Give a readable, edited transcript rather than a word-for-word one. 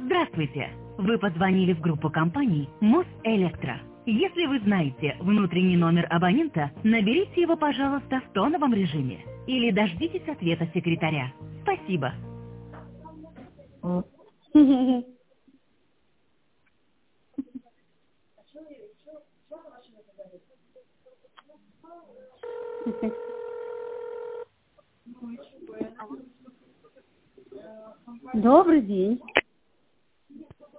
Здравствуйте! Вы позвонили в группу компаний Мосэлектро. Если вы знаете внутренний номер абонента, наберите его, пожалуйста, в тоновом режиме. Или дождитесь ответа секретаря. Спасибо. Добрый день.